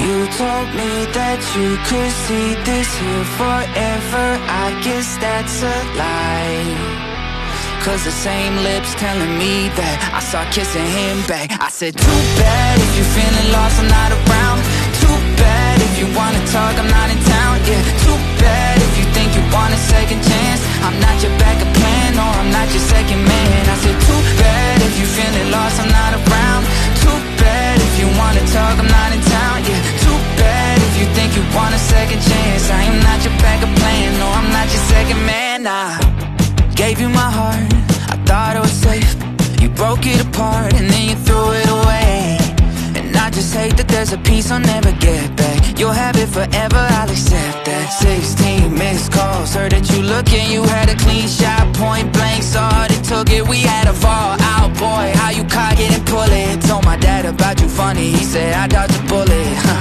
You told me that you could see this here forever. I guess that's a lie, 'cause the same lips telling me that I start kissing him back. I said, too bad if you're feeling lost, I'm not around. Too bad if you wanna talk, I'm not in town. Yeah, too bad if you think you want a second chance. I'm not your backup plan, or I'm not your second man. I said, too bad if you're feeling lost, I'm not around. Too bad if you wanna talk, I'm not in town. Yeah, too bad if you think you want a second chance. I am not your backup plan, no, I'm not your second man. I gave you my heart, I thought it was safe. You broke it apart and then you threw it away. And I just hate that there's a piece I'll never get back. You'll have it forever, I'll accept that. 16 missed calls, heard that you looking. You had a clean shot, point blank, saw it, took it. We had a fall out, boy, how you cock it and pull it. Told my dad about you funny, he said I dodged a bullet.